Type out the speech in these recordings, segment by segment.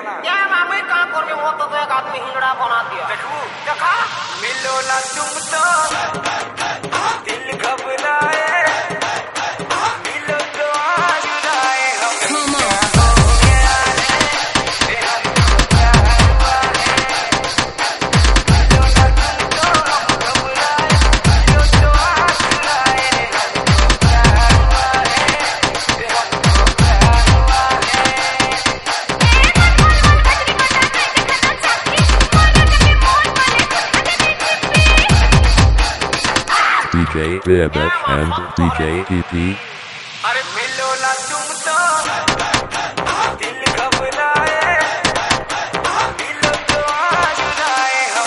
क्या मामी का करबे मो तो एक आदमी हिंगड़ा बना दिया देखू देखा मिलो ना तुम तो दिल घबराए मिलो तो आज राए हम DJ Bibesh and DJ EP. अरे मिलो ना तुम तो दिल घबराए मिलो तो आज राए हम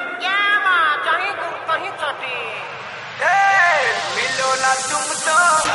तुम तो